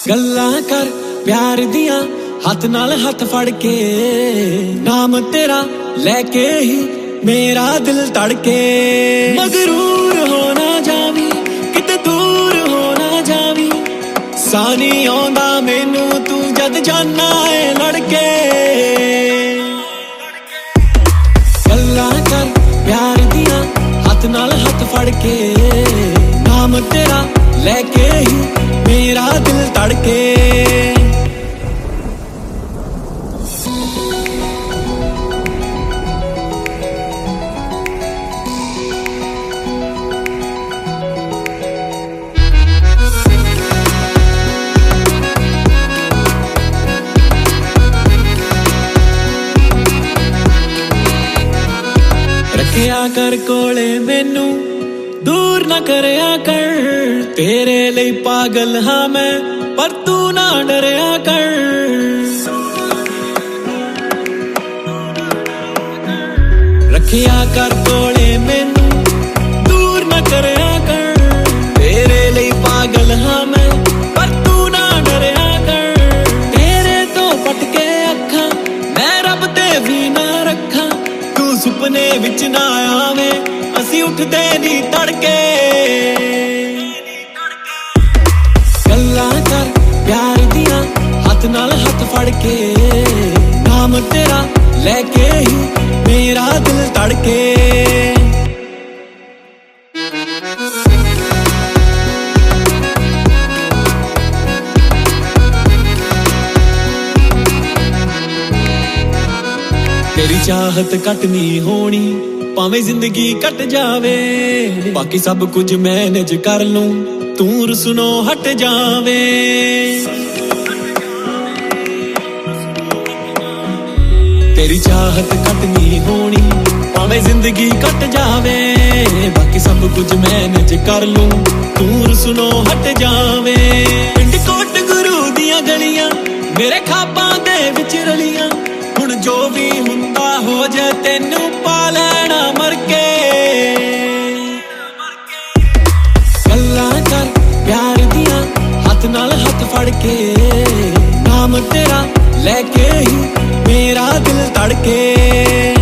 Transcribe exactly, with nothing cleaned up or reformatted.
गल्लां कर प्यार दियां हथ नाल हथ फड़ के, नाम तेरा लेके ही मेरा दिल तड़के। मगरूर हो ना जावी किते दूर हो ना जावी, सानी आउंदा मैनू तू जद जाना है लड़के। गल्लां कर प्यार दियां हथ नाल हथ फड़ के, नाम तेरा लेके ही मेरा दिल तड़के। रखिया कर कोले मैनू दूर ना करया कर, तेरे लिए पागल हाँ मैं पर तू ना डरया कर। रखिया कर कोले मैनू दूर ना करया कर, तेरे लिए पागल हाँ मैं पर तू ना डरया कर। तेरे तो पटके अखा मैं रब दे भी ना रखा, तू सुपने विच ना आवे असी उठदे नी तड़के। गल्लां कर प्यार दियां हथ नाल हथ फड़ के, नाम तेरा लेके ही मेरा दिल तड़के। तेरी चाहत कट नहीं होनी भावें जिंदगी कट जावे, बाकी सब कुछ मैनेज कर लूं तू रुसनो हट जावे। तेरी चाहत कट नहीं होनी भावें जिंदगी कट जावे, बाकी सब कुछ मैनेज कर लूं तू रुसनो हट जावे। पिंड कोट गुरु दियां गलियां मेरे खाबां दे विच रलियां, हुण जो भी हुंदा हो जाए तेनू पा लेना मर के। गल्लां कर प्यार दियां हथ नाल हथ फड़ के, नाम तेरा लेके ही मेरा दिल तड़के।